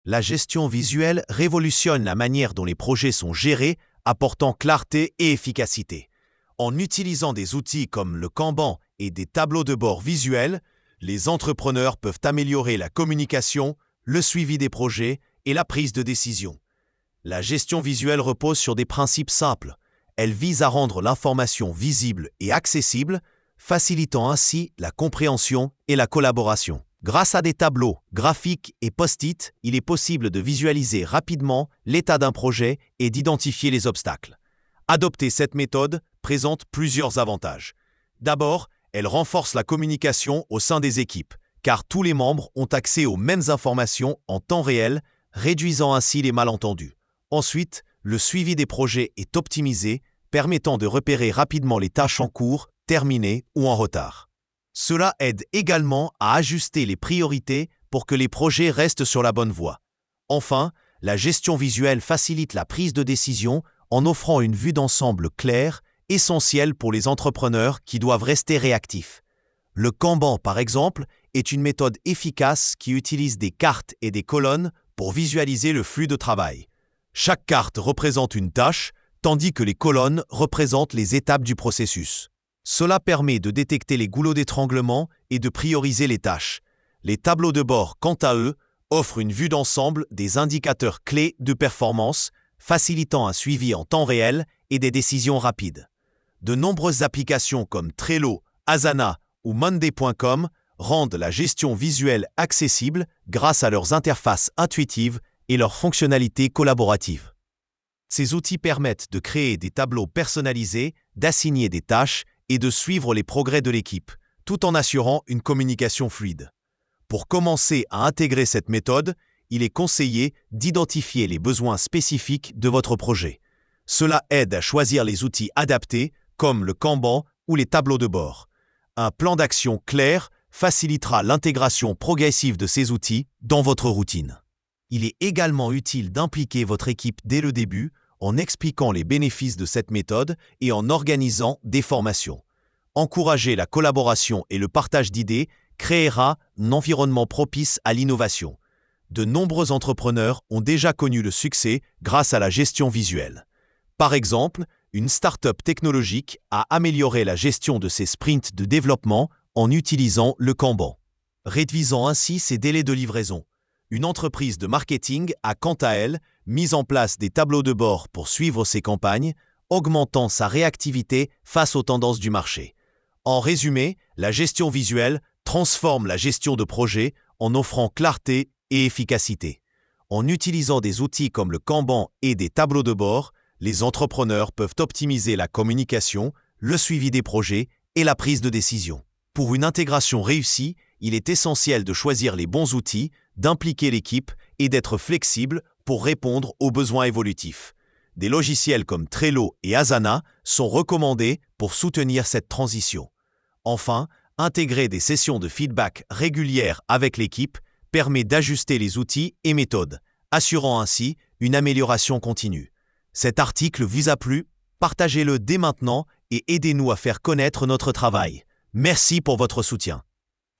La gestion visuelle révolutionne la manière dont les projets sont gérés, apportant clarté et efficacité. En utilisant des outils comme le Kanban et des tableaux de bord visuels, les entrepreneurs peuvent améliorer la communication, le suivi des projets et la prise de décision. La gestion visuelle repose sur des principes simples. Elle vise à rendre l'information visible et accessible, facilitant ainsi la compréhension et la collaboration. Grâce à des tableaux, graphiques et post-it, il est possible de visualiser rapidement l'état d'un projet et d'identifier les obstacles. Adopter cette méthode présente plusieurs avantages. D'abord, elle renforce la communication au sein des équipes, car tous les membres ont accès aux mêmes informations en temps réel, réduisant ainsi les malentendus. Ensuite, le suivi des projets est optimisé, permettant de repérer rapidement les tâches en cours, terminées ou en retard. Cela aide également à ajuster les priorités pour que les projets restent sur la bonne voie. Enfin, la gestion visuelle facilite la prise de décision en offrant une vue d'ensemble claire, essentielle pour les entrepreneurs qui doivent rester réactifs. Le Kanban, par exemple, est une méthode efficace qui utilise des cartes et des colonnes pour visualiser le flux de travail. Chaque carte représente une tâche, tandis que les colonnes représentent les étapes du processus. Cela permet de détecter les goulots d'étranglement et de prioriser les tâches. Les tableaux de bord, quant à eux, offrent une vue d'ensemble des indicateurs clés de performance, facilitant un suivi en temps réel et des décisions rapides. De nombreuses applications comme Trello, Asana ou Monday.com rendent la gestion visuelle accessible grâce à leurs interfaces intuitives et leurs fonctionnalités collaboratives. Ces outils permettent de créer des tableaux personnalisés, d'assigner des tâches et de suivre les progrès de l'équipe, tout en assurant une communication fluide. Pour commencer à intégrer cette méthode, il est conseillé d'identifier les besoins spécifiques de votre projet. Cela aide à choisir les outils adaptés, comme le Kanban ou les tableaux de bord. Un plan d'action clair facilitera l'intégration progressive de ces outils dans votre routine. Il est également utile d'impliquer votre équipe dès le début en expliquant les bénéfices de cette méthode et en organisant des formations. Encourager la collaboration et le partage d'idées créera un environnement propice à l'innovation. De nombreux entrepreneurs ont déjà connu le succès grâce à la gestion visuelle. Par exemple, une start-up technologique a amélioré la gestion de ses sprints de développement en utilisant le Kanban, réduisant ainsi ses délais de livraison. Une entreprise de marketing a quant à elle mis en place des tableaux de bord pour suivre ses campagnes, augmentant sa réactivité face aux tendances du marché. En résumé, la gestion visuelle transforme la gestion de projet en offrant clarté et efficacité. En utilisant des outils comme le Kanban et des tableaux de bord, les entrepreneurs peuvent optimiser la communication, le suivi des projets et la prise de décision. Pour une intégration réussie, il est essentiel de choisir les bons outils, d'impliquer l'équipe et d'être flexible pour répondre aux besoins évolutifs. Des logiciels comme Trello et Asana sont recommandés pour soutenir cette transition. Enfin, intégrer des sessions de feedback régulières avec l'équipe permet d'ajuster les outils et méthodes, assurant ainsi une amélioration continue. Cet article vous a plu? Partagez-le dès maintenant et aidez-nous à faire connaître notre travail. Merci pour votre soutien.